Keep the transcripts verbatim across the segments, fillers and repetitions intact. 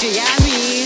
J Yami.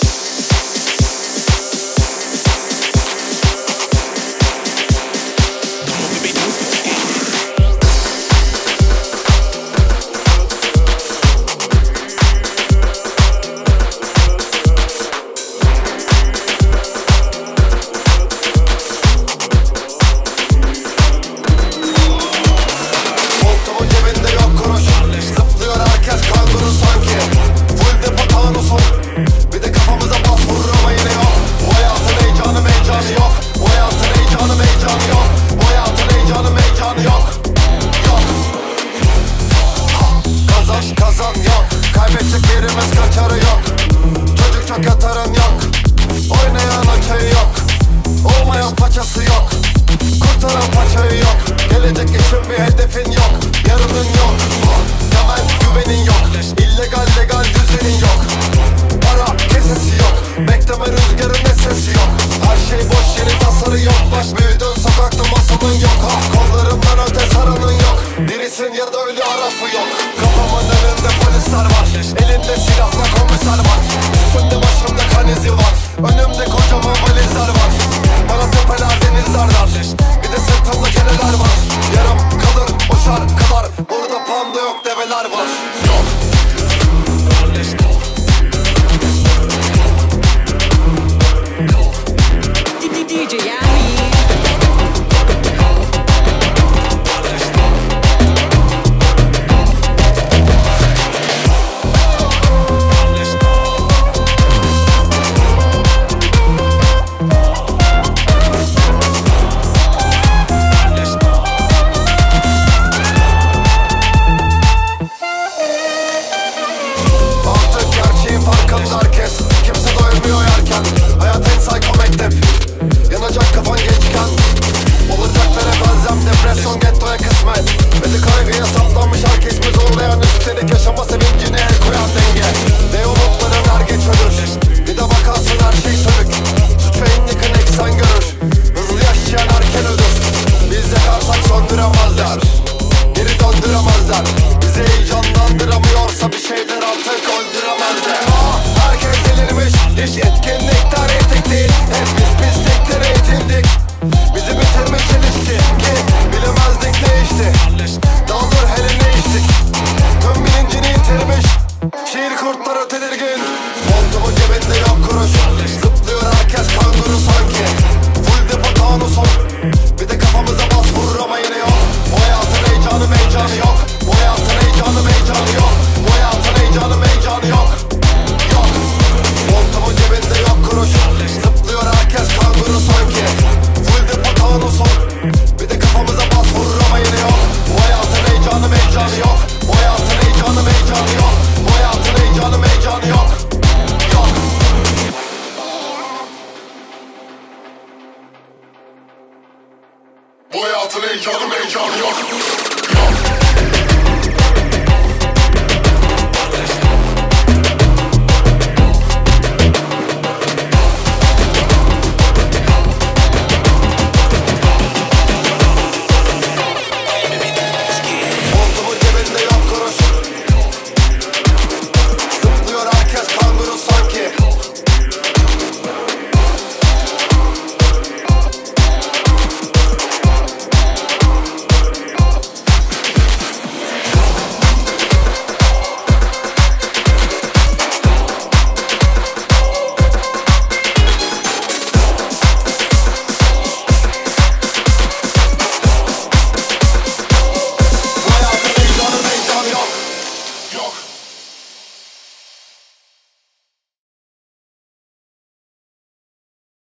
Kazan yok, kaybedecek yerimiz kaçarı yok. Çocuk çok yatarın yok, oynayan okey yok. Olmayan paçası yok, kurtaran paçayı yok. Gelecek için bir hedefin yok, yarının yok. Temel güvenin yok, illegal legal düzenin yok. Para kesesi yok, bekleme rüzgarın esesi yok. Her şey boş yeni tasarı yok. Bak büyüdün sokakta masalın yok. Ha, kollarından öte saranın yok. Dirisin ya da ölü arafı yok. Kafamın önünde polisler var, elinde silahla komiser var. Üstümde başımda kan izi var, önümde kocaman valizler var. Bana tepeler denizler dar, bir de sırtımda keneler var. Yarım kalır o şarkılar, burada panda yok develer var. Yok. D J Yami. Herkes, kimse doymuyor yerken. Hayat en psycho mektep, yanacak kafan gençken. Olacaklara benzem depresyon gettoya kısmet. Beni kaygıya saplanmış herkes mi zorlayan. Üstelik yaşama sevincine el koyan denge. Ne umutların her geç ölür, bir de bakarsın her şey sönük. Suça en yakın eksen görür, hızlı yaşayan erken ölür. Biz yakarsak söndüremezler, geri döndüremezler. Bizi heyecanlandıramıyorsa bir şeyler artık öldüremezler. Herkes delirmiş, hiç etkinlikler etik değil. Hep biz pislikleri eğitildik, bizi bitirmiş ilişki. Ki bilemezdik ne işti, daha dur hele ne içtik. Tüm bilincini yitirmiş, şiir kurtları tedirgin. Montumun cebinde yok kuruş, zıplıyor herkes kanguru sanki. Full depo tanuson, bir de kafamıza bas vurur ama yine yok. Bu hayatın heyecanı meycanı yok. Bu hayatın heyecanı meycanı yok. Bu hayatın heyecanı meycanı yok. Yok. Montumun cebinde yok kuruş, zıplıyor herkes kanguru sanki. Full depo tanuson, bir de kafamıza bas vurur ama yine yok. Bu hayatın heyecanı meycanı yok. Bu hayatın heyecanı meycanı yok. Bu hayatın heyecanı meycanı yok. Yok. Bu hayatın heyecanı meycanı yok.